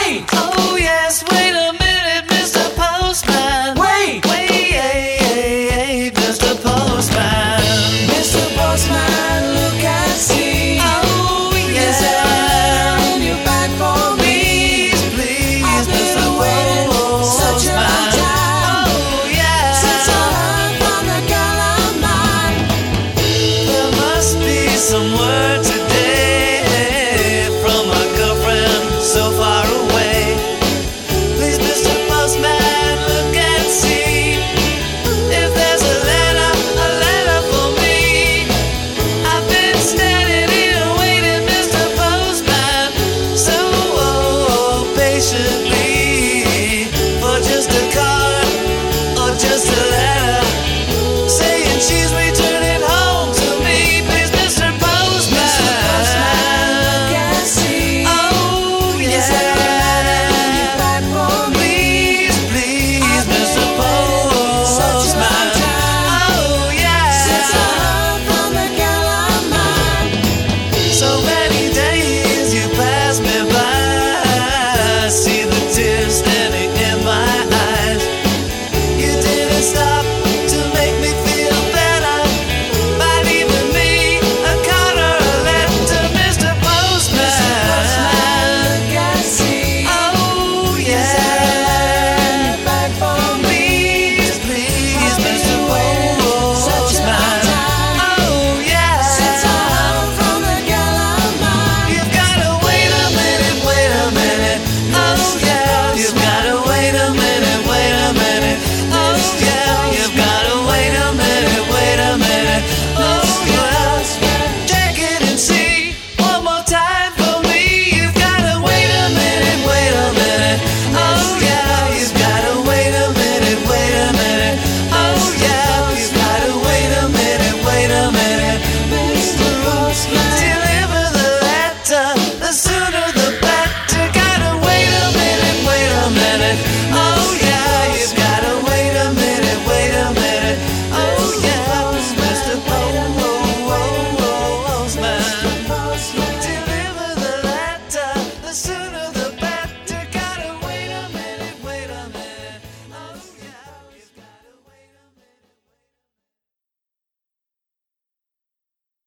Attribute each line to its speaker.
Speaker 1: Wait!
Speaker 2: Oh yes, wait a minute, Mr. Postman.
Speaker 1: Wait!
Speaker 2: Wait, Mr. Postman.
Speaker 1: Mr. Postman, look and see.
Speaker 2: Oh
Speaker 1: Is there a letter in your bag for me?
Speaker 2: please,
Speaker 1: I've
Speaker 2: Mr.
Speaker 1: been waiting such a long
Speaker 2: Postman.
Speaker 1: time
Speaker 2: Oh yeah,
Speaker 1: since I heard from the girl of mine.
Speaker 2: there must be some word today from my girlfriend so far away. Please, Mr. Postman, look and see if there's a letter for me. I've been standing here waiting, Mr. Postman, so patient.